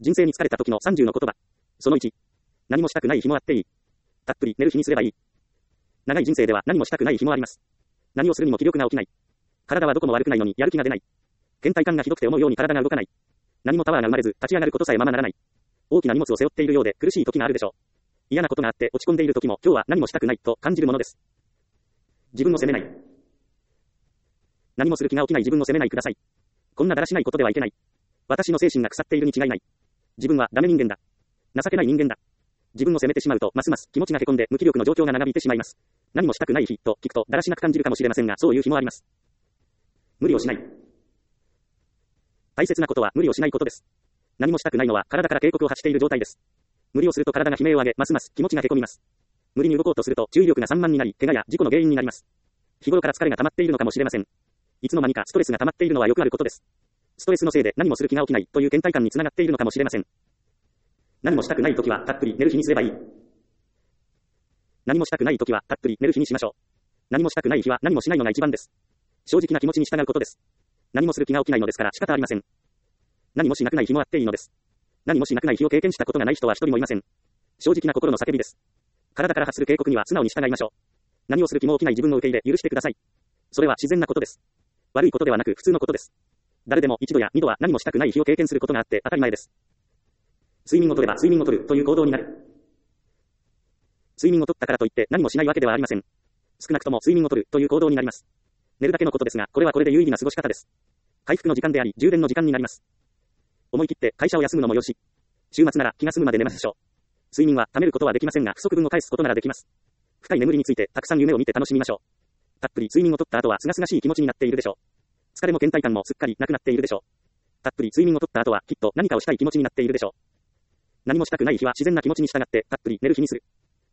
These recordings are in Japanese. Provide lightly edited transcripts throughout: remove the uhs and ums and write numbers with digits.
人生に疲れた時の30の言葉。その1。何もしたくない日もあっていい。たっぷり寝る日にすればいい。長い人生では何もしたくない日もあります。何をするにも気力が起きない。体はどこも悪くないのにやる気が出ない。倦怠感がひどくて思うように体が動かない。何もパワーが生まれず立ち上がることさえままならない。大きな荷物を背負っているようで苦しい時があるでしょう。嫌なことがあって落ち込んでいる時も今日は何もしたくないと感じるものです。自分を責めない。何もする気が起きない自分を責めないください。こんなだらしないことではいけない。私の精神が腐っているに違いない。自分はダメ人間だ。情けない人間だ。自分を責めてしまうとますます気持ちがへこんで無気力の状況が長引いてしまいます。何もしたくない日と聞くとだらしなく感じるかもしれませんが、そういう日もあります。無理をしない。大切なことは無理をしないことです。何もしたくないのは体から警告を発している状態です。無理をすると体が悲鳴を上げ、ますます気持ちがへこみます。無理に動こうとすると注意力が散漫になり、怪我や事故の原因になります。日頃から疲れが溜まっているのかもしれません。いつの間にかストレスが溜まっているのはよくあることです。ストレスのせいで何もする気が起きないという倦怠感につながっているのかもしれません。何もしたくないときはたっぷり寝る日にすればいい。何もしたくないときはたっぷり寝る日にしましょう。何もしたくない日は何もしないのが一番です。正直な気持ちに従うことです。何もする気が起きないのですから仕方ありません。何もしなくない日もあっていいのです。何もしなくない日を経験したことがない人は一人もいません。正直な心の叫びです。体から発する警告には素直に従いましょう。何をする気も起きない自分を受け入れ許してください。それは自然なことです。悪いことではなく普通のことです。誰でも一度や二度は何もしたくない日を経験することがあって当たり前です。睡眠をとれば睡眠をとるという行動になる。睡眠をとったからといって何もしないわけではありません。少なくとも睡眠をとるという行動になります。寝るだけのことですが、これはこれで有意義な過ごし方です。回復の時間であり、充電の時間になります。思い切って会社を休むのもよし。週末なら気が済むまで寝ましょう。睡眠は貯めることはできませんが、不足分を返すことならできます。深い眠りについてたくさん夢を見て楽しみましょう。たっぷり睡眠をとった後は清々しい気持ちになっているでしょう。疲れも倦怠感もすっかりなくなっているでしょう。たっぷり睡眠をとった後はきっと何かをしたい気持ちになっているでしょう。何もしたくない日は自然な気持ちに従ってたっぷり寝る日にする。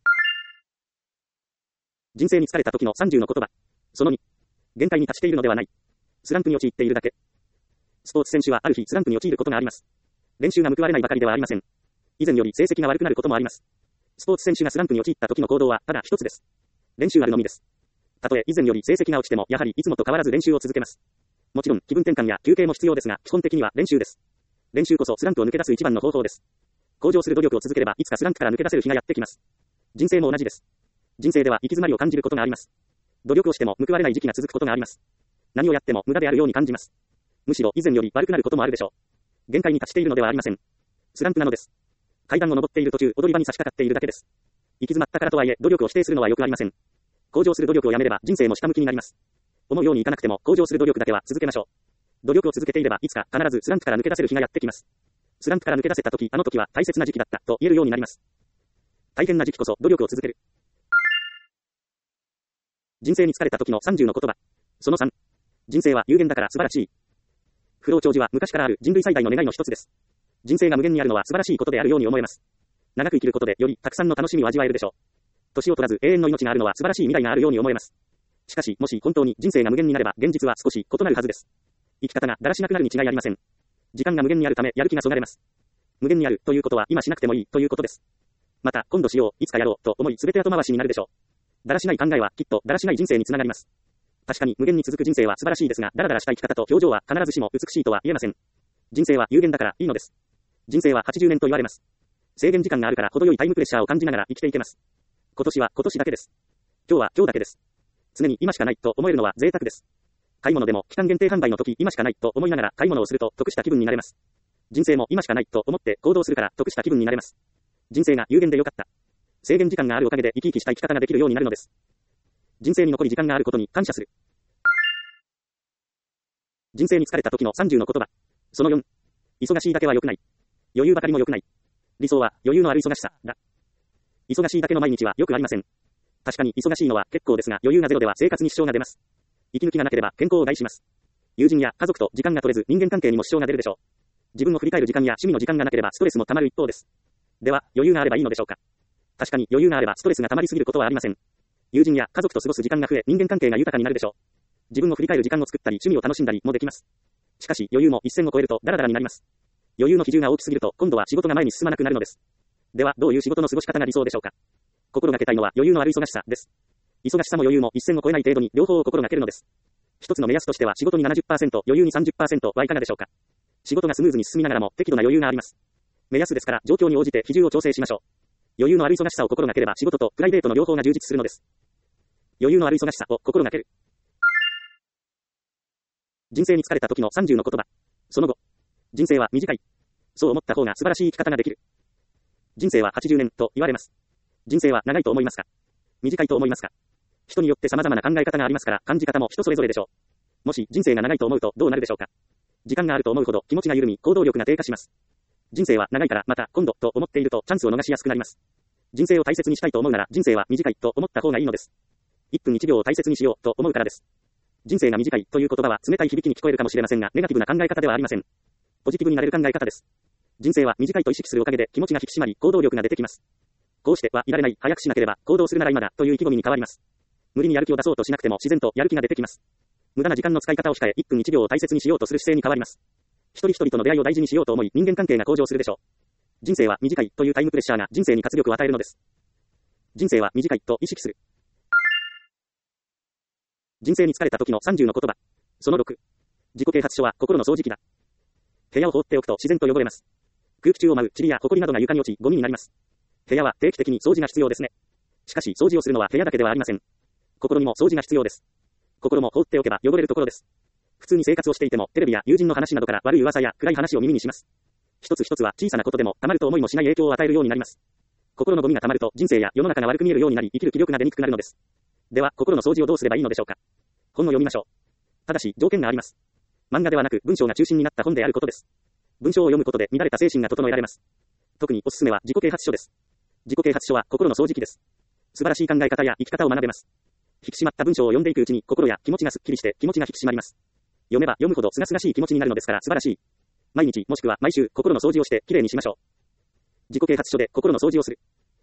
人生に疲れた時の30の言葉。その2。限界に達しているのではない。スランプに陥っているだけ。スポーツ選手はある日スランプに陥ることがあります。練習が報われないばかりではありません。以前より成績が悪くなることもあります。スポーツ選手がスランプに陥った時の行動はただ一つです。練習あるのみです。たとえ以前より成績が落ちてもやはりいつもと変わらず練習を続けます。もちろん気分転換や休憩も必要ですが、基本的には練習です。練習こそスランプを抜け出す一番の方法です。向上する努力を続ければいつかスランプから抜け出せる日がやってきます。人生も同じです。人生では行き詰まりを感じることがあります。努力をしても報われない時期が続くことがあります。何をやっても無駄であるように感じます。むしろ以前より悪くなることもあるでしょう。限界に達しているのではありません。スランプなのです。階段を登っている途中、踊り場に差し掛かっているだけです。行き詰まったからとはいえ、努力を否定するのはよくありません。向上する努力をやめれば人生も下向きになります。思うようにいかなくても向上する努力だけは続けましょう。努力を続けていればいつか必ずスランプから抜け出せる日がやってきます。スランプから抜け出せた時、あの時は大切な時期だったと言えるようになります。大変な時期こそ努力を続ける。人生に疲れた時の30の言葉。その3。人生は有限だから素晴らしい。不老長寿は昔からある人類最大の願いの一つです。人生が無限にあるのは素晴らしいことであるように思えます。長く生きることでよりたくさんの楽しみを味わえるでしょう。年を取らず永遠の命があるのは素晴らしい未来があるように思えます。しかし、もし本当に人生が無限になれば現実は少し異なるはずです。生き方がだらしなくなるに違いありません。時間が無限にあるためやる気がそがれます。無限にあるということは今しなくてもいいということです。また、今度しよう、いつかやろうと思い全て後回しになるでしょう。だらしない考えはきっとだらしない人生につながります。確かに無限に続く人生は素晴らしいですが、だらだらした生き方と表情は必ずしも美しいとは言えません。人生は有限だからいいのです。人生は80年と言われます。制限時間があるから程よいタイムプレッシャーを感じながら生きていけます。今年は今年だけです。今日は今日だけです。常に今しかないと思えるのは贅沢です。買い物でも期間限定販売の時今しかないと思いながら買い物をすると得した気分になれます。人生も今しかないと思って行動するから得した気分になれます。人生が有限でよかった。制限時間があるおかげで生き生きした生き方ができるようになるのです。人生に残り時間があることに感謝する。人生に疲れた時の30の言葉。その4。忙しいだけは良くない。余裕ばかりも良くない。理想は余裕のある忙しさだ。忙しいだけの毎日はよくありません。確かに忙しいのは結構ですが、余裕がゼロでは生活に支障が出ます。息抜きがなければ健康を害します。友人や家族と時間が取れず人間関係にも支障が出るでしょう。自分を振り返る時間や趣味の時間がなければストレスも溜まる一方です。では、余裕があればいいのでしょうか。確かに余裕があればストレスが溜まりすぎることはありません。友人や家族と過ごす時間が増え、人間関係が豊かになるでしょう。自分を振り返る時間を作ったり、趣味を楽しんだりもできます。しかし、余裕も一線を越えるとダラダラになります。余裕の比重が大きすぎると、今度は仕事が前に進まなくなるのです。では、どういう仕事の過ごし方が理想でしょうか。心がけたいのは余裕のある忙しさです。忙しさも余裕も一線を越えない程度に両方を心がけるのです。一つの目安としては仕事に 70%、余裕に 30% はいかがでしょうか。仕事がスムーズに進みながらも適度な余裕があります。 目安ですから状況に応じて比重を調整しましょう。余裕のある忙しさを心がければ仕事とプライベートの両方が充実するのです。余裕のある忙しさを心がける。人生に疲れた時の30の言葉。その後。人生は短い。そう思った方が素晴らしい生き方ができる。人生は80年と言われます。人生は長いと思いますか？短いと思いますか？人によって様々な考え方がありますから感じ方も人それぞれでしょう。もし人生が長いと思うとどうなるでしょうか？時間があると思うほど気持ちが緩み行動力が低下します。人生は長いからまた今度と思っているとチャンスを逃しやすくなります。人生を大切にしたいと思うなら人生は短いと思った方がいいのです。1分1秒を大切にしようと思うからです。人生が短いという言葉は冷たい響きに聞こえるかもしれませんがネガティブな考え方ではありません。ポジティブになれる考え方です。人生は短いと意識するおかげで気持ちが引き締まり行動力が出てきます。こうしてはいられない、早くしなければ行動するなら今だという意気込みに変わります。無理にやる気を出そうとしなくても自然とやる気が出てきます。無駄な時間の使い方を控え1分1秒を大切にしようとする姿勢に変わります。一人一人との出会いを大事にしようと思い人間関係が向上するでしょう。人生は短いというタイムプレッシャーが人生に活力を与えるのです。人生は短いと意識する。人生に疲れた時の30の言葉。その6。自己啓発書は心の掃除機だ。部屋を放っておくと自然と汚れます。空気中を舞う塵や埃などが床に落ちゴミになります。部屋は定期的に掃除が必要ですね。しかし掃除をするのは部屋だけではありません。心にも掃除が必要です。心も放っておけば汚れるところです。普通に生活をしていてもテレビや友人の話などから悪い噂や暗い話を耳にします。一つ一つは小さなことでもたまると思いもしない影響を与えるようになります。心のゴミがたまると人生や世の中が悪く見えるようになり生きる気力が出にくくなるのです。では心の掃除をどうすればいいのでしょうか。本を読みましょう。ただし条件があります。漫画ではなく文章が中心になった本であることです。文章を読むことで乱れた精神が整えられます。特におすすめは自己啓発書です。自己啓発書は心の掃除機です。素晴らしい考え方や生き方を学べます。引き締まった文章を読んでいくうちに心や気持ちがすっきりして気持ちが引き締まります。読めば読むほど清々しい気持ちになるのですから素晴らしい。毎日もしくは毎週心の掃除をしてきれいにしましょう。自己啓発書で心の掃除をする。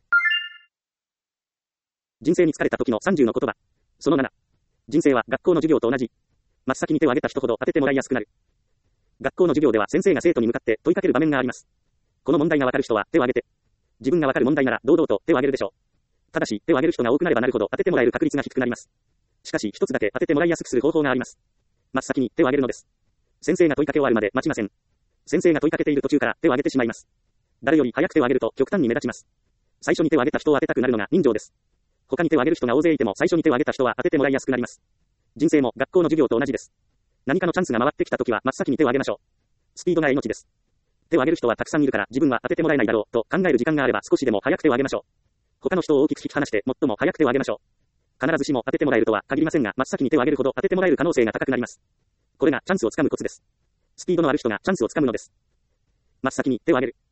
人生に疲れた時の30の言葉。その7。人生は学校の授業と同じ。真っ先に手を挙げた人ほど当ててもらいやすくなる。学校の授業では先生が生徒に向かって問いかける場面があります。この問題がわかる人は手を挙げて。自分がわかる問題なら堂々と手を挙げるでしょう。ただし手を挙げる人が多くなればなるほど当ててもらえる確率が低くなります。しかし一つだけ当ててもらいやすくする方法があります。真っ先に手を挙げるのです。先生が問いかけ終わるまで待ちません。先生が問いかけている途中から手を挙げてしまいます。誰より早く手を挙げると極端に目立ちます。最初に手を挙げた人を当てたくなるのが人情です。他に手を挙げる人が大勢いても最初に手を挙げた人は当ててもらいやすくなります。人生も学校の授業と同じです。何かのチャンスが回ってきた時は真っ先に手を挙げましょう。スピードが命です。手を挙げる人はたくさんいるから自分は当ててもらえないだろうと考える時間があれば少しでも早く手を挙げましょう。他の人を大きく引き離して最も早く手を挙げましょう。必ずしも当ててもらえるとは限りませんが真っ先に手を挙げるほど当ててもらえる可能性が高くなります。これがチャンスをつかむコツです。スピードのある人がチャンスをつかむのです。真っ先に手を挙げる。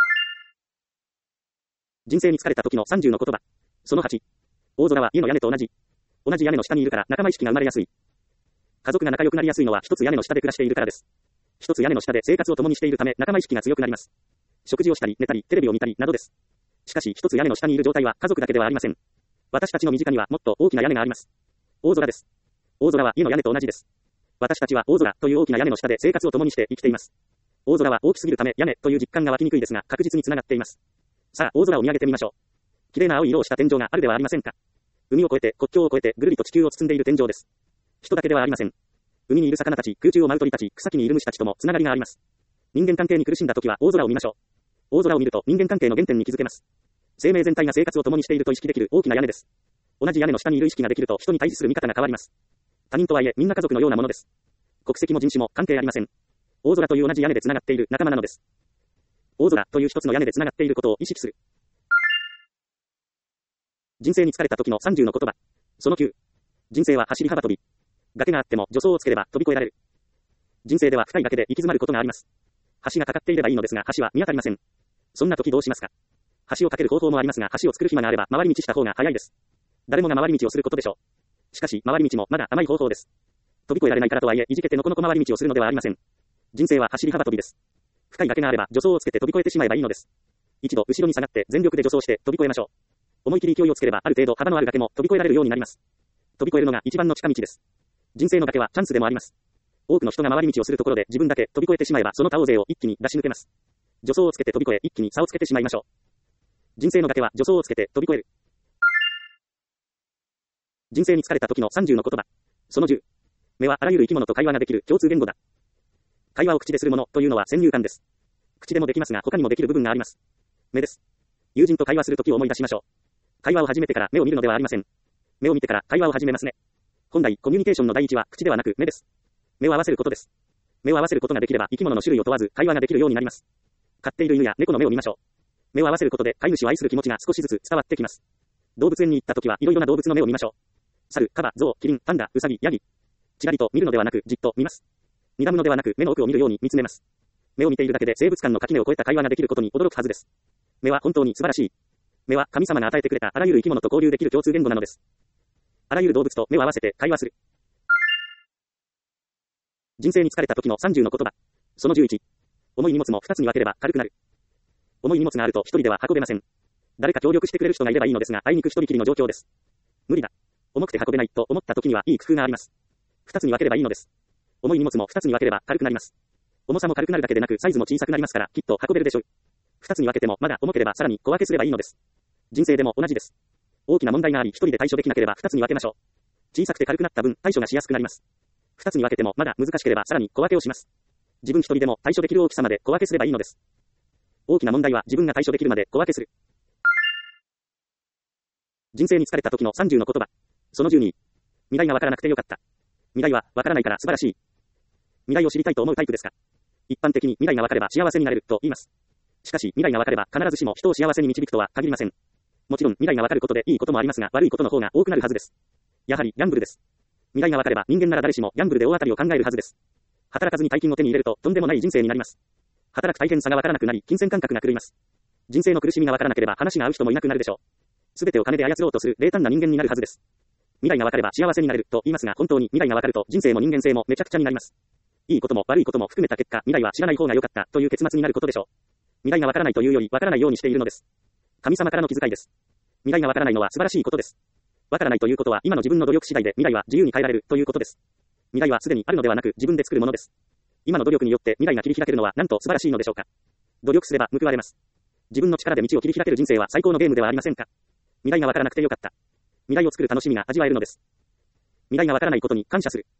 人生に疲れた時の30の言葉。その8。大空は家の屋根と同じ。同じ屋根の下にいるから仲間意識が生まれやすい。家族が仲良くなりやすいのは一つ屋根の下で暮らしているからです。一つ屋根の下で生活を共にしているため仲間意識が強くなります。食事をしたり寝たりテレビを見たりなどです。しかし一つ屋根の下にいる状態は家族だけではありません。私たちの身近にはもっと大きな屋根があります。大空です。大空は家の屋根と同じです。私たちは大空という大きな屋根の下で生活を共にして生きています。大空は大きすぎるため屋根という実感が湧きにくいですが確実につながっています。さあ大空を見上げてみましょう。綺麗な青い色をした天井があるではありませんか。海を越えて国境を越えてぐるりと地球を包んでいる天井です。人だけではありません。海にいる魚たち、空中を舞う鳥たち、草木にいる虫たちともつながりがあります。人間関係に苦しんだ時は大空を見ましょう。大空を見ると人間関係の原点に気づけます。生命全体が生活を共にしていると意識できる大きな屋根です。同じ屋根の下にいる意識ができると人に対峙する見方が変わります。他人とはいえみんな家族のようなものです。国籍も人種も関係ありません。大空という同じ屋根でつながっている仲間なのです。大空という一つの屋根でつながっていることを意識する。人生に疲れた時の30の言葉。その9。人生は走り幅跳び。崖があっても助走をつければ飛び越えられる。人生では深い崖で行き詰まることがあります。橋がかかっていればいいのですが橋は見当たりません。そんな時どうしますか。橋を架ける方法もありますが橋を作る暇があれば回り道した方が早いです。誰もが回り道をすることでしょう。しかし回り道もまだ甘い方法です。飛び越えられないからとはいえいじけてのこのこ回り道をするのではありません。人生は走り幅跳びです。深い崖があれば助走をつけて飛び越えてしまえばいいのです。一度後ろに下がって全力で助走して飛び越えましょう。思い切り勢いをつければある程度幅のある崖も飛び越えられるようになります。飛び越えるのが一番の近道です。人生の崖はチャンスでもあります。多くの人が回り道をするところで自分だけ飛び越えてしまえばその他大勢を一気に出し抜けます。助走をつけて飛び越え一気に差をつけてしまいましょう。人生の崖は助走をつけて飛び越える。人生に疲れた時の30の言葉。その10。目はあらゆる生き物と会話ができる共通言語だ。会話を口でするものというのは先入観です。 口でもできますが他にもできる部分があります。目です。友人と会話するときを思い出しましょう。会話を始めてから目を見るのではありません。目を見てから会話を始めますね。本来、コミュニケーションの第一は口ではなく目です。目を合わせることです。目を合わせることができれば生き物の種類を問わず会話ができるようになります。飼っている犬や猫の目を見ましょう。目を合わせることで飼い主を愛する気持ちが少しずつ伝わってきます。動物園に行ったときはいろいろな動物の目を見ましょう。猿、カバ、ゾウ、キリン、パンダ、ウサギ、ヤギ。ちらりと見るのではなくじっと見ます。睨むのではなく目の奥を見るように見つめます。目を見ているだけで生物間の垣根を越えた会話ができることに驚くはずです。目は本当に素晴らしい。目は神様が与えてくれたあらゆる生き物と交流できる共通言語なのです。あらゆる動物と目を合わせて会話する。人生に疲れた時の30の言葉。その11。重い荷物も2つに分ければ軽くなる。重い荷物があると一人では運べません。誰か協力してくれる人がいればいいのですが、あいにく一人きりの状況です。無理だ。重くて運べないと思った時にはいい工夫があります。2つに分ければいいのです。重い荷物も2つに分ければ軽くなります。重さも軽くなるだけでなくサイズも小さくなりますからきっと運べるでしょう。2つに分けてもまだ重ければさらに小分けすればいいのです。人生でも同じです。大きな問題があり一人で対処できなければ2つに分けましょう。小さくて軽くなった分対処がしやすくなります。2つに分けてもまだ難しければさらに小分けをします。自分一人でも対処できる大きさまで小分けすればいいのです。大きな問題は自分が対処できるまで小分けする。人生に疲れた時の30の言葉。その12。未来がわからなくてよかった。未来はわからないから素晴らしい。未来を知りたいと思うタイプですか？一般的に未来がわかれば幸せになれると言います。しかし未来がわかれば必ずしも人を幸せに導くとは限りません。もちろん未来がわかることでいいこともありますが悪いことの方が多くなるはずです。やはりギャンブルです。未来がわかれば人間なら誰しもギャンブルで大当たりを考えるはずです。働かずに大金を手に入れるととんでもない人生になります。働く大変さがわからなくなり金銭感覚が狂います。人生の苦しみがわからなければ話が合う人もいなくなるでしょう。すべてを金で操ろうとする冷淡な人間になるはずです。未来がわかれば幸せになれると言いますが本当に未来がわかると人生も人間性もめちゃくちゃになります。いいことも悪いことも含めた結果未来は知らない方が良かったという結末になることでしょう。未来がわからないというよりわからないようにしているのです。神様からの気遣いです。未来がわからないのは素晴らしいことです。わからないということは今の自分の努力次第で未来は自由に変えられるということです。未来はすでにあるのではなく自分で作るものです。今の努力によって未来が切り開けるのはなんと素晴らしいのでしょうか。努力すれば報われます。自分の力で道を切り開ける人生は最高のゲームではありませんか。未来がわからなくてよかった。未来を作る楽しみが味わえるのです。未来がわからないことに感謝する。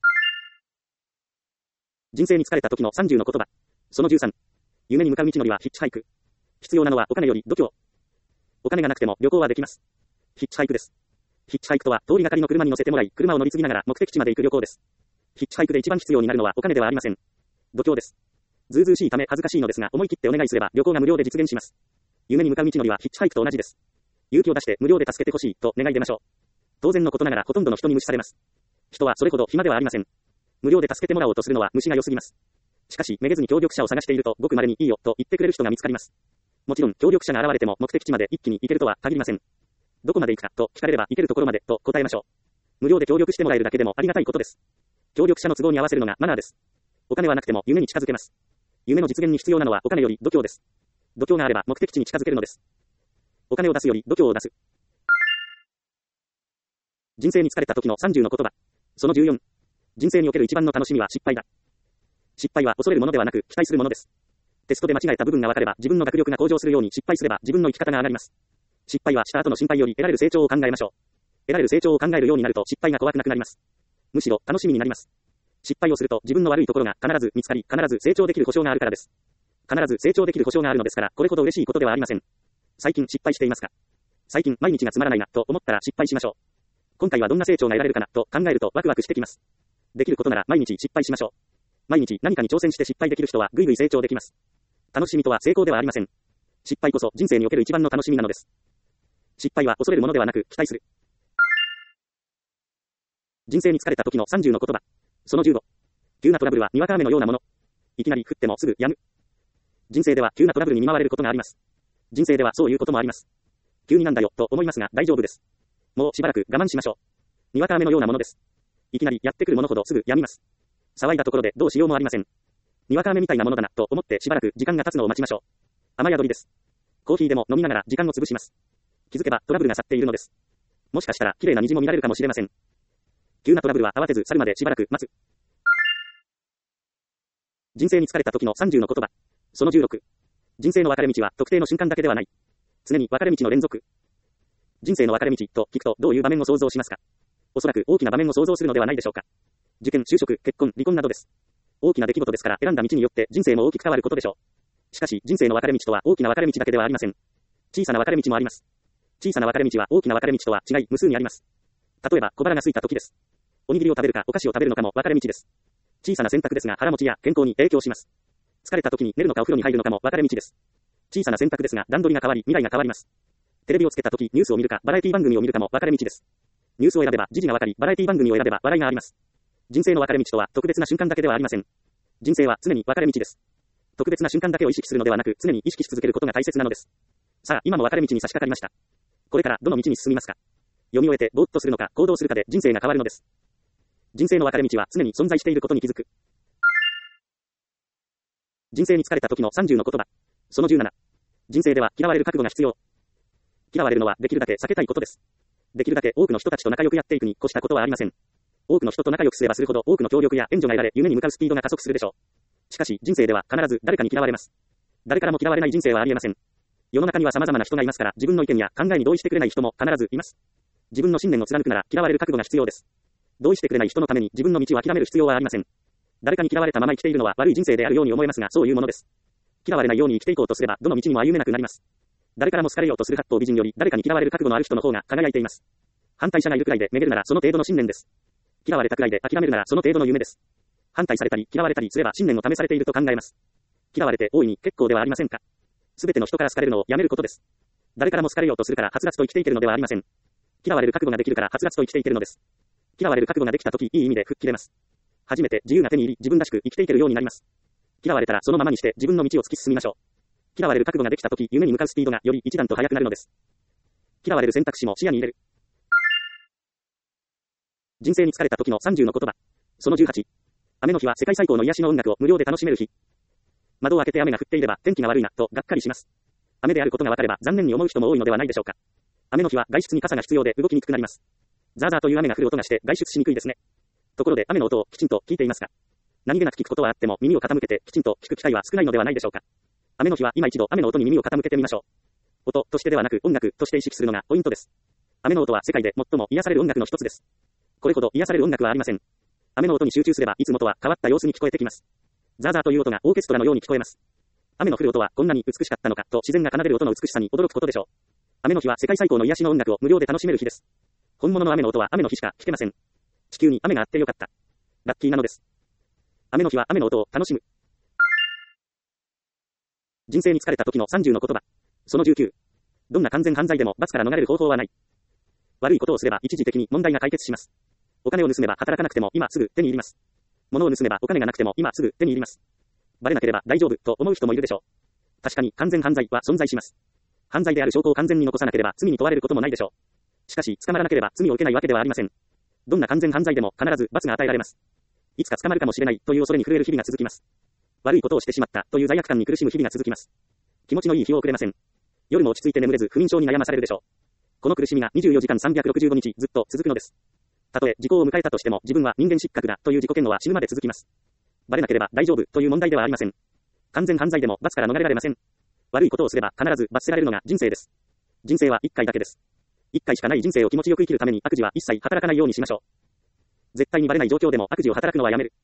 人生に疲れた時の30の言葉。その13。夢に向かう道のりはヒッチハイク。必要なのはお金より度胸。お金がなくても旅行はできます。ヒッチハイクです。ヒッチハイクとは通りがかりの車に乗せてもらい、車を乗り継ぎながら目的地まで行く旅行です。ヒッチハイクで一番必要になるのはお金ではありません。度胸です。ずうずうしいため恥ずかしいのですが、思い切ってお願いすれば旅行が無料で実現します。夢に向かう道のりはヒッチハイクと同じです。勇気を出して無料で助けてほしいと願い出ましょう。当然のことながらほとんどの人に無視されます。人はそれほど暇ではありません。無料で助けてもらおうとするのは虫が良すぎます。しかし、めげずに協力者を探していると、ごく稀にいいよと言ってくれる人が見つかります。もちろん、協力者が現れても目的地まで一気に行けるとは限りません。どこまで行くかと聞かれれば行けるところまでと答えましょう。無料で協力してもらえるだけでもありがたいことです。協力者の都合に合わせるのがマナーです。お金はなくても夢に近づけます。夢の実現に必要なのはお金より度胸です。度胸があれば目的地に近づけるのです。お金を出すより度胸を出す。人生に疲れた時の30の言葉。その14。人生における一番の楽しみは失敗だ。失敗は恐れるものではなく期待するものです。テストで間違えた部分が分かれば自分の学力が向上するように失敗すれば自分の生き方が上がります。失敗はした後の心配より得られる成長を考えましょう。得られる成長を考えるようになると失敗が怖くなくなります。むしろ楽しみになります。失敗をすると自分の悪いところが必ず見つかり、必ず成長できる保証があるからです。必ず成長できる保証があるのですから、これほど嬉しいことではありません。最近失敗していますか？最近毎日がつまらないなと思ったら失敗しましょう。今回はどんな成長が得られるかなと考えるとワクワクしてきます。できることなら毎日失敗しましょう。毎日何かに挑戦して失敗できる人はぐいぐい成長できます。楽しみとは成功ではありません。失敗こそ人生における一番の楽しみなのです。失敗は恐れるものではなく期待する。人生に疲れた時の30の言葉。その15。急なトラブルはにわか雨のようなもの。いきなり降ってもすぐ止む。人生では急なトラブルに見舞われることがあります。人生ではそういうこともあります。急になんだよと思いますが大丈夫です。もうしばらく我慢しましょう。にわか雨のようなものです。いきなりやってくるものほどすぐ止みます。騒いだところでどうしようもありません。にわか雨みたいなものだなと思ってしばらく時間が経つのを待ちましょう。雨宿りです。コーヒーでも飲みながら時間を潰します。気づけばトラブルが去っているのです。もしかしたら綺麗な虹も見られるかもしれません。急なトラブルは慌てず去るまでしばらく待つ。人生に疲れた時の30の言葉。その16。人生の分かれ道は特定の瞬間だけではない。常に分かれ道の連続。人生の分かれ道と聞くとどういう場面を想像しますか？おそらく大きな場面を想像するのではないでしょうか。受験、就職、結婚、離婚などです。大きな出来事ですから選んだ道によって人生も大きく変わることでしょう。 しかし、人生の分かれ道とは大きな分かれ道だけではありません。小さな分かれ道もあります。小さな分かれ道は大きな分かれ道とは違い、無数にあります。例えば、小腹が空いた時です。おにぎりを食べるかお菓子を食べるのかも分かれ道です。小さな選択ですが腹持ちや健康に影響します。疲れた時に寝るのかお風呂に入るのかも分かれ道です。小さな選択ですが段取りが変わり未来が変わります。テレビをつけた時ニュースを見るかバラエティ番組を見るかも分かれ道です。ニュースを選べば時事が分かり、バラエティ番組を選べば笑いがあります。人生の分かれ道とは特別な瞬間だけではありません。人生は常に分かれ道です。特別な瞬間だけを意識するのではなく、常に意識し続けることが大切なのです。さあ、今も分かれ道に差し掛かりました。これからどの道に進みますか？読み終えてぼーっとするのか行動するかで人生が変わるのです。人生の分かれ道は常に存在していることに気づく。人生に疲れた時の30の言葉。その17。人生では嫌われる覚悟が必要。嫌われるのはできるだけ避けたいことです。できるだけ多くの人たちと仲良くやっていくに越したことはありません。多くの人と仲良くすればするほど多くの協力や援助が得られ、夢に向かうスピードが加速するでしょう。しかし人生では必ず誰かに嫌われます。誰からも嫌われない人生はありえません。世の中には様々な人がいますから、自分の意見や考えに同意してくれない人も必ずいます。自分の信念を貫くなら嫌われる覚悟が必要です。同意してくれない人のために自分の道を諦める必要はありません。誰かに嫌われたまま生きているのは悪い人生であるように思えますが、そういうものです。嫌われないように生きていこうとすれば、どの道にも歩めなくなります。誰からも好かれようとする八方美人より、誰かに嫌われる覚悟のある人の方が輝いています。反対者がいるくらいでめげるならその程度の信念です。嫌われたくらいで諦めるならその程度の夢です。反対されたり嫌われたりすれば信念を試されていると考えます。嫌われて大いに結構ではありませんか。すべての人から好かれるのをやめることです。誰からも好かれようとするからはつらつと生きていけるのではありません。嫌われる覚悟ができるからはつらつと生きていけるのです。嫌われる覚悟ができたとき、いい意味で吹っ切れます。初めて自由が手に入り、自分らしく生きていけるようになります。嫌われたらそのままにして自分の道を突き進みましょう。嫌われる覚悟ができたとき、夢に向かうスピードがより一段と速くなるのです。嫌われる選択肢も視野に入れる。人生に疲れた時の30の言葉。その18。雨の日は世界最高の癒しの音楽を無料で楽しめる日。窓を開けて雨が降っていれば天気が悪いなとがっかりします。雨であることが分かれば残念に思う人も多いのではないでしょうか。雨の日は外出に傘が必要で動きにくくなります。ザーザーという雨が降る音がして外出しにくいですね。ところで雨の音をきちんと聞いていますか？何気なく聞くことはあっても耳を傾けてきちんと聞く機会は少ないのではないでしょうか。雨の日は今一度雨の音に耳を傾けてみましょう。音としてではなく音楽として意識するのがポイントです。雨の音は世界で最も癒される音楽の一つです。これほど癒される音楽はありません。雨の音に集中すればいつもとは変わった様子に聞こえてきます。ザーザーという音がオーケストラのように聞こえます。雨の降る音はこんなに美しかったのかと自然が奏でる音の美しさに驚くことでしょう。雨の日は世界最高の癒しの音楽を無料で楽しめる日です。本物の雨の音は雨の日しか聞けません。地球に雨があってよかった。ラッキーなのです。雨の日は雨の音を楽しむ。人生に疲れた時の30の言葉。その19。どんな完全犯罪でも罰から逃れる方法はない。悪いことをすれば一時的に問題が解決します。お金を盗めば働かなくても今すぐ手に入ります。物を盗めばお金がなくても今すぐ手に入ります。バレなければ大丈夫と思う人もいるでしょう。確かに完全犯罪は存在します。犯罪である証拠を完全に残さなければ罪に問われることもないでしょう。しかし捕まらなければ罪を受けないわけではありません。どんな完全犯罪でも必ず罰が与えられます。いつか捕まるかもしれないという恐れに震える日々が続きます。悪いことをしてしまったという罪悪感に苦しむ日々が続きます。気持ちのいい日を送れません。夜も落ち着いて眠れず不眠症に悩まされるでしょう。この苦しみが24時間365日ずっと続くのです。たとえ時効を迎えたとしても自分は人間失格だという自己嫌悪は死ぬまで続きます。バレなければ大丈夫という問題ではありません。完全犯罪でも罰から逃れられません。悪いことをすれば必ず罰せられるのが人生です。人生は一回だけです。一回しかない人生を気持ちよく生きるために悪事は一切働かないようにしましょう。絶対にバレない状況でも悪事を働くのはやめる。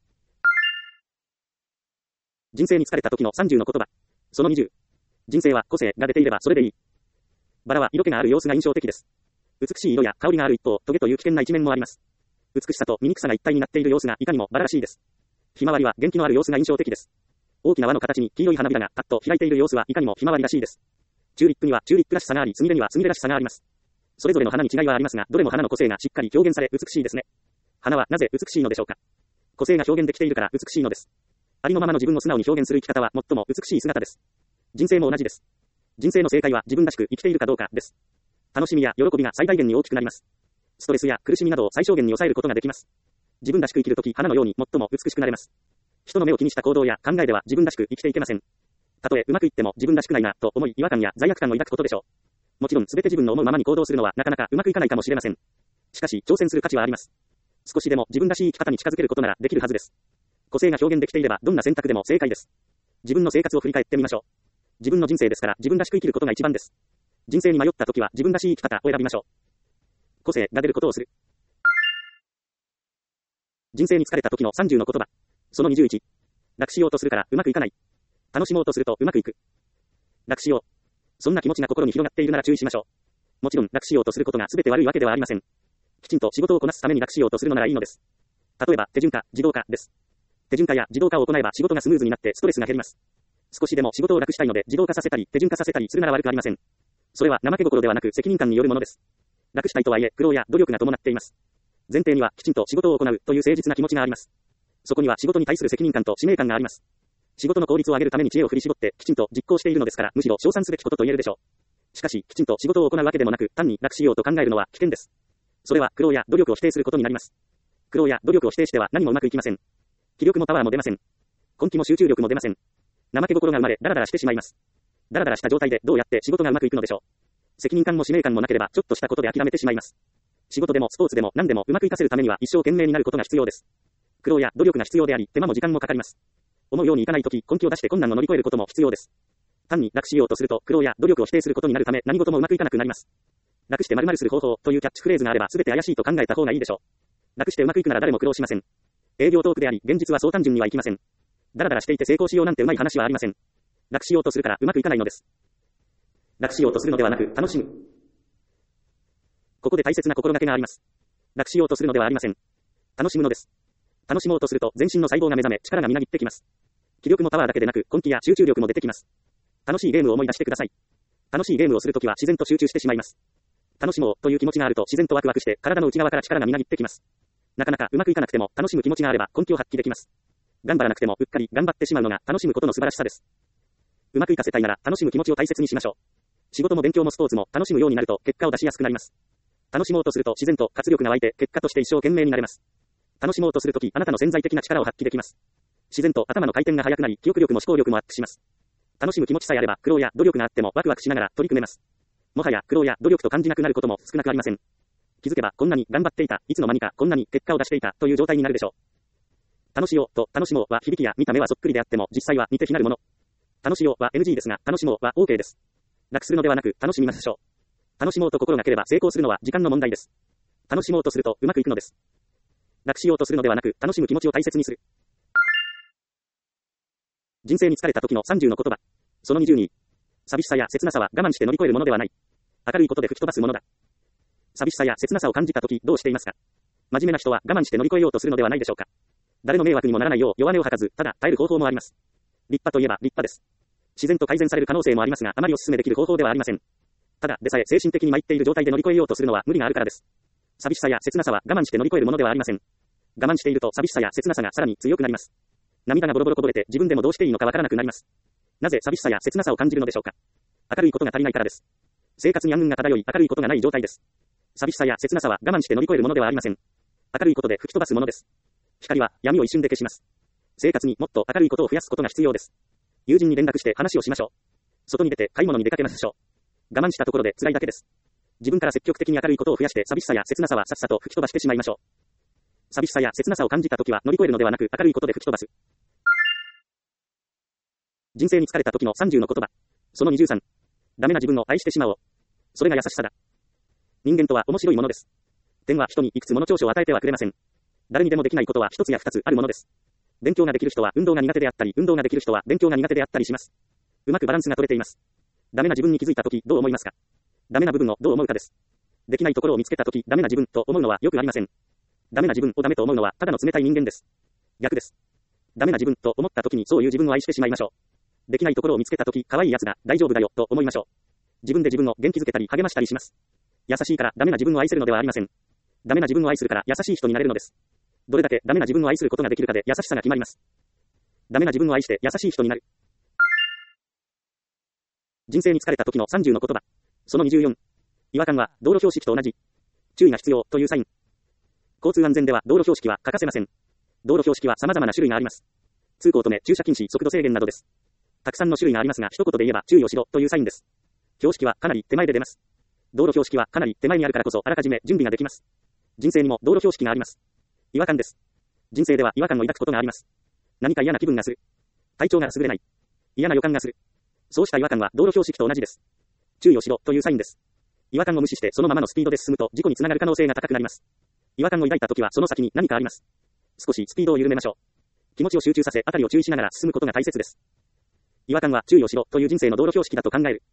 人生に疲れた時の30の言葉。その20。人生は個性が出ていればそれでいい。バラは色気がある様子が印象的です。美しい色や香りがある一方、トゲという危険な一面もあります。美しさと醜さが一体になっている様子がいかにもバラらしいです。ひまわりは元気のある様子が印象的です。大きな輪の形に黄色い花びらがパッと開いている様子はいかにもひまわりらしいです。チューリップにはチューリップらしさがあり、スミレにはスミレらしさがあります。それぞれの花に違いはありますが、どれも花の個性がしっかり表現され美しいですね。花はなぜ美しいのでしょうか。個性が表現できているから美しいのです。ありのままの自分を素直に表現する生き方は最も美しい姿です。人生も同じです。人生の正解は自分らしく生きているかどうかです。楽しみや喜びが最大限に大きくなります。ストレスや苦しみなどを最小限に抑えることができます。自分らしく生きるとき、花のように最も美しくなれます。人の目を気にした行動や考えでは自分らしく生きていけません。たとえうまくいっても自分らしくないなと思い違和感や罪悪感を抱くことでしょう。もちろん全て自分の思うままに行動するのはなかなかうまくいかないかもしれません。しかし挑戦する価値はあります。少しでも自分らしい生き方に近づけることならできるはずです。個性が表現できていればどんな選択でも正解です。自分の生活を振り返ってみましょう。自分の人生ですから自分らしく生きることが一番です。人生に迷った時は自分らしい生き方を選びましょう。個性が出ることをする。人生に疲れた時の30の言葉。その21。楽しようとするからうまくいかない。 楽しもうとするとうまくいく。楽しよう。そんな気持ちが心に広がっているなら注意しましょう。もちろん楽しようとすることが全て悪いわけではありません。きちんと仕事をこなすために楽しようとするのならいいのです。例えば手順化、自動化です。手順化や自動化を行えば仕事がスムーズになってストレスが減ります。少しでも仕事を楽したいので自動化させたり手順化させたりするなら悪くありません。それは怠け心ではなく責任感によるものです。楽したいとはいえ苦労や努力が伴っています。前提にはきちんと仕事を行うという誠実な気持ちがあります。そこには仕事に対する責任感と使命感があります。仕事の効率を上げるために知恵を振り絞ってきちんと実行しているのですから、むしろ称賛すべきことと言えるでしょう。しかし、きちんと仕事を行うわけでもなく、単に楽しようと考えるのは危険です。それは苦労や努力を否定することになります。苦労や努力を否定しては何もうまくいきません。気力もパワーも出ません。根気も集中力も出ません。怠け心が生まれ、ダラダラしてしまいます。ダラダラした状態でどうやって仕事がうまくいくのでしょう。責任感も使命感もなければ、ちょっとしたことで諦めてしまいます。仕事でもスポーツでも何でもうまくいかせるためには一生懸命になることが必要です。苦労や努力が必要であり、手間も時間もかかります。思うようにいかないとき、根気を出して困難を乗り越えることも必要です。単に楽しようとすると、苦労や努力を否定することになるため、何事もうまくいかなくなります。楽して〇〇する方法というキャッチフレーズがあれば、全て怪しいと考えた方がいいでしょう。楽してうまくいくなら誰も苦労しません。営業トークであり、現実はそう単純にはいきません。ダラダラしていて成功しようなんてうまい話はありません。楽しようとするからうまくいかないのです。楽しようとするのではなく、楽しむ。ここで大切な心がけがあります。楽しようとするのではありません。楽しむのです。楽しもうとすると全身の細胞が目覚め、力がみなぎってきます。気力もパワーだけでなく、根気や集中力も出てきます。楽しいゲームを思い出してください。楽しいゲームをするときは自然と集中してしまいます。楽しもうという気持ちがあると自然とワクワクして体の内側から力がみなぎってきます。なかなかうまくいかなくても楽しむ気持ちがあれば根気を発揮できます。頑張らなくてもうっかり頑張ってしまうのが楽しむことの素晴らしさです。うまくいかせたいなら楽しむ気持ちを大切にしましょう。仕事も勉強もスポーツも楽しむようになると結果を出しやすくなります。楽しもうとすると自然と活力が湧いて結果として一生懸命になれます。楽しもうとするときあなたの潜在的な力を発揮できます。自然と頭の回転が速くなり記憶力も思考力もアップします。楽しむ気持ちさえあれば苦労や努力があってもワクワクしながら取り組めます。もはや苦労や努力と感じなくなることも少なくありません。気づけばこんなに頑張っていた、いつの間にかこんなに結果を出していたという状態になるでしょう。楽しようと楽しもうは響きや見た目はそっくりであっても実際は似て非なるもの。楽しようは NG ですが楽しもうは OK です。楽するのではなく楽しみましょう。楽しもうと心がければ成功するのは時間の問題です。楽しもうとするとうまくいくのです。楽しようとするのではなく楽しむ気持ちを大切にする。人生に疲れた時の30の言葉。その22。寂しさや切なさは我慢して乗り越えるものではない。明るいことで吹き飛ばすものだ。寂しさや切なさを感じた時どうしていますか。真面目な人は我慢して乗り越えようとするのではないでしょうか。誰の迷惑にもならないよう弱音を吐かず、ただ耐える方法もあります。立派といえば立派です。自然と改善される可能性もありますが、あまりお勧めできる方法ではありません。ただでさえ精神的に参っている状態で乗り越えようとするのは無理があるからです。寂しさや切なさは我慢して乗り越えるものではありません。我慢していると寂しさや切なさがさらに強くなります。涙がボロボロこぼれて自分でもどうしていいのかわからなくなります。なぜ寂しさや切なさを感じるのでしょうか。明るいことが足りないからです。生活に暗雲が漂い明るいことがない状態です。寂しさや切なさは我慢して乗り越えるものではありません。明るいことで吹き飛ばすものです。光は闇を一瞬で消します。生活にもっと明るいことを増やすことが必要です。友人に連絡して話をしましょう。外に出て買い物に出かけましょう。我慢したところで辛いだけです。自分から積極的に明るいことを増やして寂しさや切なさはさっさと吹き飛ばしてしまいましょう。寂しさや切なさを感じたときは乗り越えるのではなく明るいことで吹き飛ばす。人生に疲れた時の30の言葉。その23。ダメな自分を愛してしまおう。それが優しさだ。人間とは面白いものです。天は人にいくつもの長所を与えてはくれません。誰にでもできないことは一つや二つあるものです。勉強ができる人は運動が苦手であったり、運動ができる人は勉強が苦手であったりします。うまくバランスが取れています。ダメな自分に気づいたときどう思いますか。ダメな部分をどう思うかです。できないところを見つけたときダメな自分と思うのはよくありません。ダメな自分をダメと思うのはただの冷たい人間です。逆です。ダメな自分と思ったときにそういう自分を愛してしまいましょう。できないところを見つけたとき可愛い奴だ、大丈夫だよと思いましょう。自分で自分を元気づけたり励ましたりします。優しいからダメな自分を愛せるのではありません。ダメな自分を愛するから優しい人になれるのです。どれだけダメな自分を愛することができるかで優しさが決まります。ダメな自分を愛して優しい人になる。人生に疲れた時の30の言葉。その24。違和感は道路標識と同じ。注意が必要というサイン。交通安全では道路標識は欠かせません。道路標識は様々な種類があります。通行止め、駐車禁止、速度制限などです。たくさんの種類がありますが、一言で言えば注意をしろというサインです。標識はかなり手前で出ます。道路標識はかなり手前にあるからこそあらかじめ準備ができます。人生にも道路標識があります。違和感です。人生では違和感を抱くことがあります。何か嫌な気分がする。体調が優れない。嫌な予感がする。そうした違和感は道路標識と同じです。注意をしろというサインです。違和感を無視してそのままのスピードで進むと事故につながる可能性が高くなります。違和感を抱いたときはその先に何かあります。少しスピードを緩めましょう。気持ちを集中させ、辺りを注意しながら進むことが大切です。 違和感は注意をしろという人生の道路標識だと考える。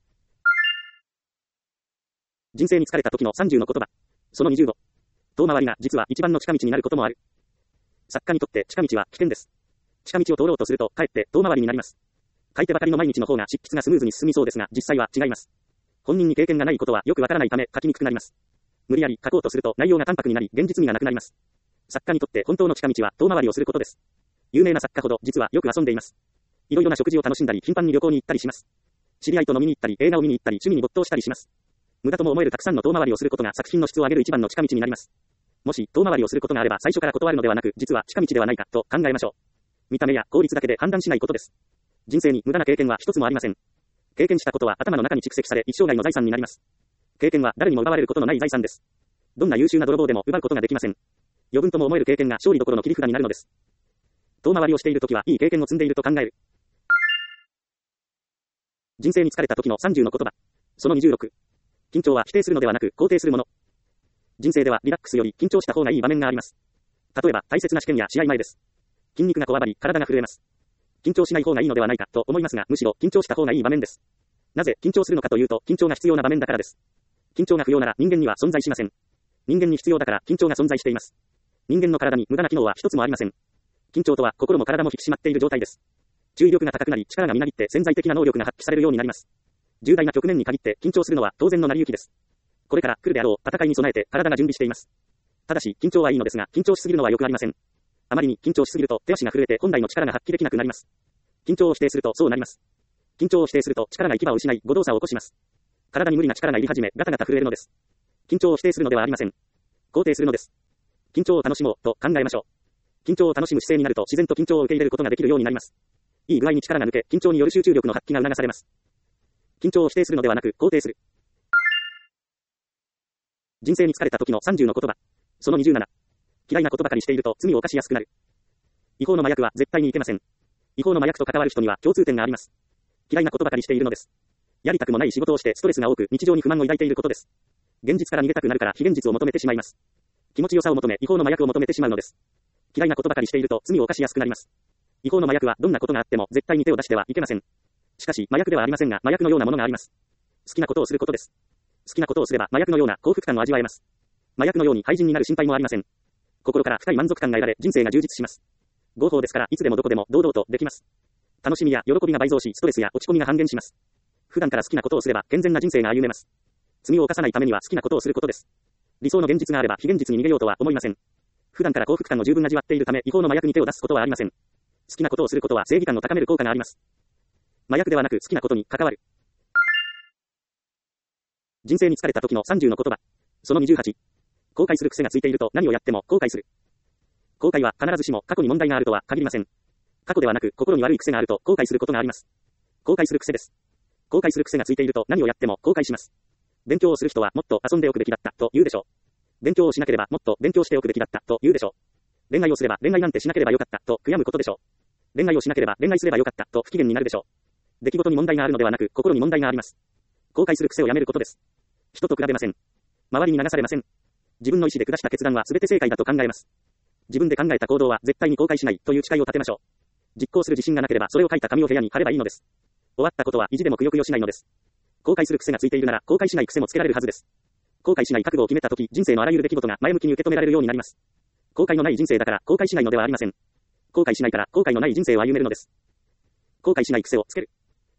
人生に疲れた時の30の言葉。その25。遠回りが実は一番の近道になることもある。作家にとって近道は危険です。近道を通ろうとすると、かえって遠回りになります。書いてばかりの毎日の方が執筆がスムーズに進みそうですが、実際は違います。本人に経験がないことはよくわからないため書きにくくなります。無理やり書こうとすると内容が淡白になり、現実味がなくなります。作家にとって本当の近道は遠回りをすることです。有名な作家ほど実はよく遊んでいます。いろいろな食事を楽しんだり、頻繁に旅行に行ったりします。知り合いと飲みに行ったり、映画を見に行ったり、趣味に没頭したりします。無駄とも思えるたくさんの遠回りをすることが作品の質を上げる一番の近道になります。もし遠回りをすることがあれば最初から断るのではなく、実は近道ではないかと考えましょう。見た目や効率だけで判断しないことです。人生に無駄な経験は一つもありません。経験したことは頭の中に蓄積され一生涯の財産になります。経験は誰にも奪われることのない財産です。どんな優秀な泥棒でも奪うことができません。余分とも思える経験が勝利どころの切り札になるのです。遠回りをしているときはいい経験を積んでいると考える。人生に疲れた時の30の言葉。その26。緊張は否定するのではなく肯定するもの。人生ではリラックスより緊張した方がいい場面があります。例えば大切な試験や試合前です。筋肉がこわばり体が震えます。緊張しない方がいいのではないかと思いますが、むしろ緊張した方がいい場面です。なぜ緊張するのかというと、緊張が必要な場面だからです。緊張が不要なら人間には存在しません。人間に必要だから緊張が存在しています。人間の体に無駄な機能は一つもありません。緊張とは心も体も引き締まっている状態です。注意力が高くなり、力がみなぎって潜在的な能力が発揮されるようになります。重大な局面に限って緊張するのは当然の成り行きです。これから来るであろう戦いに備えて体が準備しています。ただし緊張はいいのですが、緊張しすぎるのは良くありません。あまりに緊張しすぎると手足が震えて本来の力が発揮できなくなります。緊張を否定するとそうなります。緊張を否定すると力が行き場を失い誤動作を起こします。体に無理な力が入り始めガタガタ震えるのです。緊張を否定するのではありません。肯定するのです。緊張を楽しもうと考えましょう。緊張を楽しむ姿勢になると自然と緊張を受け入れることができるようになります。いい具合に力が抜け、緊張による集中力の発揮が促されます。緊張を否定するのではなく肯定する。人生に疲れた時の30の言葉。その27。嫌いなことばかりしていると罪を犯しやすくなる。違法の麻薬は絶対にいけません。違法の麻薬と関わる人には共通点があります。嫌いなことばかりしているのです。やりたくもない仕事をしてストレスが多く日常に不満を抱いていることです。現実から逃げたくなるから非現実を求めてしまいます。気持ちよさを求め違法の麻薬を求めてしまうのです。嫌いなことばかりしていると罪を犯しやすくなります。違法の麻薬はどんなことがあっても絶対に手を出してはいけません。しかし麻薬ではありませんが麻薬のようなものがあります。好きなことをすることです。好きなことをすれば麻薬のような幸福感を味わえます。麻薬のように廃人になる心配もありません。心から深い満足感が得られ人生が充実します。合法ですからいつでもどこでも堂々とできます。楽しみや喜びが倍増しストレスや落ち込みが半減します。普段から好きなことをすれば健全な人生が歩めます。罪を犯さないためには好きなことをすることです。理想の現実があれば非現実に逃げようとは思いません。普段から幸福感を十分味わっているため違法の麻薬に手を出すことはありません。好きなことをすることは正義感を高める効果があります。麻薬ではなく好きなことに関わる。人生に疲れた時の30の言葉。その28。後悔する癖がついていると何をやっても後悔する。後悔は必ずしも過去に問題があるとは限りません。過去ではなく心に悪い癖があると後悔することがあります。後悔する癖です。後悔する癖がついていると何をやっても後悔します。勉強をする人はもっと遊んでおくべきだったと言うでしょう。勉強をしなければもっと勉強しておくべきだったと言うでしょう。恋愛をすれば恋愛なんてしなければよかったと悔やむことでしょう。恋愛をしなければ恋愛すればよかったと不機嫌になるでしょう。出来事に問題があるのではなく心に問題があります。後悔する癖をやめることです。人と比べません。周りに流されません。自分の意思で下した決断は全て正解だと考えます。自分で考えた行動は絶対に後悔しないという誓いを立てましょう。実行する自信がなければそれを書いた紙を部屋に貼ればいいのです。終わったことは意地でもくよくよしないのです。後悔する癖がついているなら後悔しない癖もつけられるはずです。後悔しない覚悟を決めたとき人生のあらゆる出来事が前向きに受け止められるようになります。後悔のない人生だから後悔しないのではありません。後悔しないから後悔のない人生を歩めるのです。後悔しない癖をつける。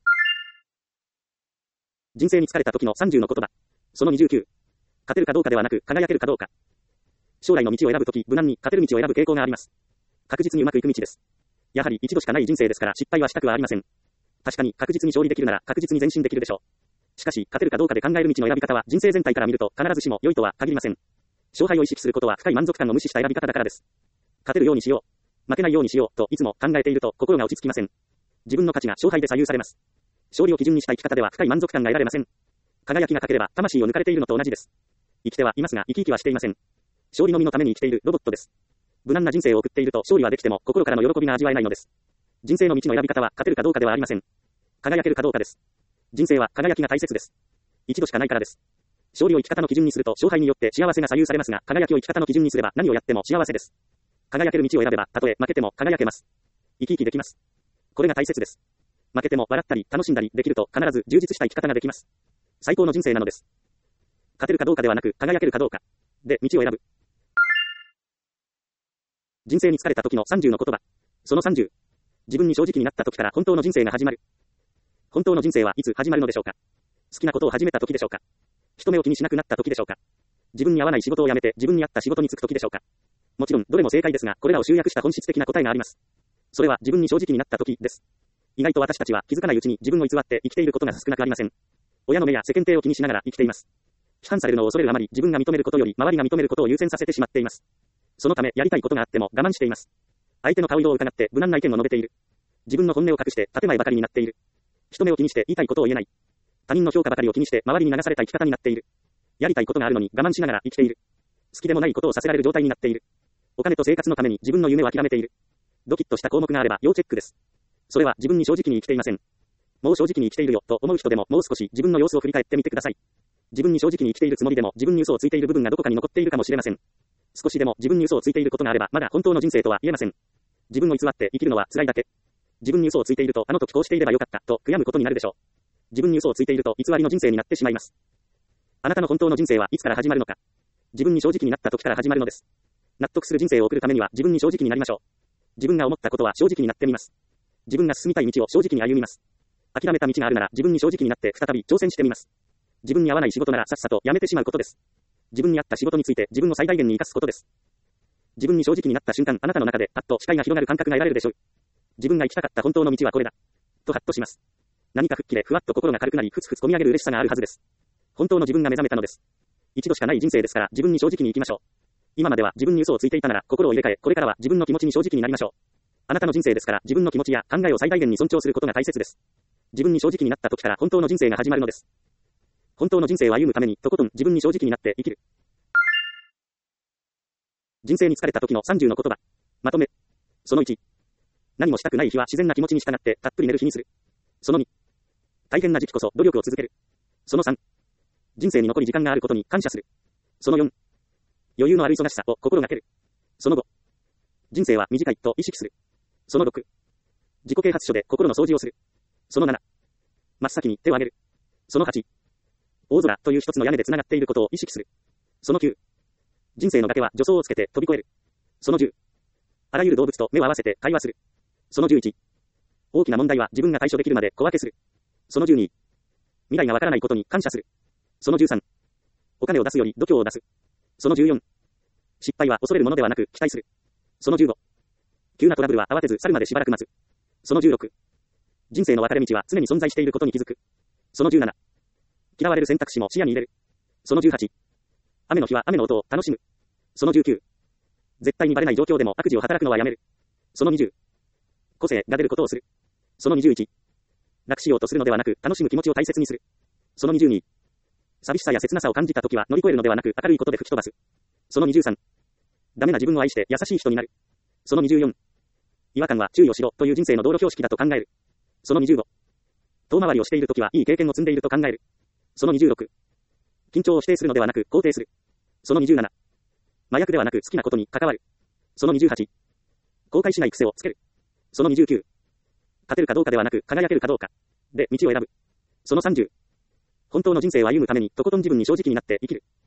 人生に疲れた時の30の言葉。その29。勝てるかどうかではなく輝けるかどうか。将来の道を選ぶとき無難に勝てる道を選ぶ傾向があります。確実にうまくいく道です。やはり一度しかない人生ですから失敗はしたくはありません。確かに確実に勝利できるなら確実に前進できるでしょう。しかし勝てるかどうかで考える道の選び方は人生全体から見ると必ずしも良いとは限りません。勝敗を意識することは深い満足感を無視した選び方だからです。勝てるようにしよう、負けないようにしようといつも考えていると心が落ち着きません。自分の価値が勝敗で左右されます。勝利を基準にした生き方では深い満足感が得られません。輝きが欠ければ魂を抜かれているのと同じです。生きてはいますが生き生きはしていません。勝利のみのために生きているロボットです。無難な人生を送っていると勝利はできても心からの喜びが味わえないのです。人生の道の選び方は勝てるかどうかではありません。輝けるかどうかです。人生は輝きが大切です。一度しかないからです。勝利を生き方の基準にすると勝敗によって幸せが左右されますが、輝きを生き方の基準にすれば何をやっても幸せです。輝ける道を選べばたとえ負けても輝けます。生き生きできます。これが大切です。 負けても笑ったり楽しんだりできると必ず充実した生き方ができます。最高の人生なのです。勝てるかどうかではなく輝けるかどうかで道を選ぶ。人生に疲れた時の30の言葉。その30。自分に正直になった時から本当の人生が始まる。本当の人生はいつ始まるのでしょうか。好きなことを始めた時でしょうか。人目を気にしなくなった時でしょうか。自分に合わない仕事を辞めて自分に合った仕事に就く時でしょうか。もちろんどれも正解ですが、これらを集約した本質的な答えがあります。それは自分に正直になった時です。意外と私たちは気づかないうちに自分を偽って生きていることが少なくありません。親の目や世間体を気にしながら生きています。批判されるのを恐れるあまり自分が認めることより周りが認めることを優先させてしまっています。そのためやりたいことがあっても我慢しています。相手の顔色を伺って無難な意見を述べている。自分の本音を隠して建前ばかりになっている。人目を気にして言いたいことを言えない。他人の評価ばかりを気にして周りに流された生き方になっている。やりたいことがあるのに我慢しながら生きている。好きでもないことをさせられる状態になっている。お金と生活のために自分の夢を諦めている。ドキッとした項目があれば要チェックです。それは自分に正直に生きていません。もう正直に生きているよと思う人でももう少し自分の様子を振り返ってみてください。自分に正直に生きているつもりでも自分に嘘をついている部分がどこかに残っているかもしれません。少しでも自分に嘘をついていることがあればまだ本当の人生とは言えません。自分を偽って生きるのは辛いだけ。自分に嘘をついているとあの時こうしていればよかったと悔やむことになるでしょう。自分に嘘をついていると偽りの人生になってしまいます。あなたの本当の人生はいつから始まるのか。自分に正直になった時から始まるのです。納得する人生を送るためには自分に正直になりましょう。自分が思ったことは正直になってみます。自分が進みたい道を正直に歩みます。諦めた道があるなら自分に正直になって再び挑戦してみます。自分に合わない仕事ならさっさと辞めてしまうことです。自分に合った仕事について自分を最大限に生かすことです。自分に正直になった瞬間、あなたの中でパッと視界が広がる感覚が得られるでしょう。自分が行きたかった本当の道はこれだ。とハッとします。何か吹っ切れふわっと心が軽くなりふつふつ込み上げる嬉しさがあるはずです。本当の自分が目覚めたのです。一度しかない人生ですから自分に正直に生きましょう。今までは自分に嘘をついていたなら心を入れ替え、これからは自分の気持ちに正直になりましょう。あなたの人生ですから自分の気持ちや考えを最大限に尊重することが大切です。自分に正直になった時から本当の人生が始まるのです。本当の人生を歩むためにとことん自分に正直になって生きる。人生に疲れた時の30の言葉。まとめ。その1。何もしたくない日は自然な気持ちに従ってたっぷり寝る日にする。その2。大変な時期こそ努力を続ける。その3。人生に残り時間があることに感謝する。その4。余裕のある忙しさを心がける。その5。人生は短いと意識する。その6。自己啓発書で心の掃除をする。その7。真っ先に手を挙げる。その8。大空という一つの屋根で繋がっていることを意識する。その9。人生の崖は助走をつけて飛び越える。その10。あらゆる動物と目を合わせて会話する。その11。大きな問題は自分が対処できるまで小分けする。その12。未来がわからないことに感謝する。その13。お金を出すより度胸を出す。その14。失敗は恐れるものではなく期待する。その15。急なトラブルは慌てず去るまでしばらく待つ。その16。人生の分かれ道は常に存在していることに気づく。その17。嫌われる選択肢も視野に入れる。その18。雨の日は雨の音を楽しむ。その19。絶対にバレない状況でも悪事を働くのはやめる。その20。個性が出ることをする。その21。楽しようとするのではなく楽しむ気持ちを大切にする。その22。寂しさや切なさを感じたときは乗り越えるのではなく明るいことで吹き飛ばす。その23。ダメな自分を愛して優しい人になる。その24。違和感は注意をしろという人生の道路標識だと考える。その25。遠回りをしているときはいい経験を積んでいると考える。その26。緊張を否定するのではなく肯定する。その27。麻薬ではなく好きなことに関わる。その28。後悔しない癖をつける。その29。勝てるかどうかではなく輝けるかどうか。で道を選ぶ。その30。本当の人生を歩むためにとことん自分に正直になって生きる。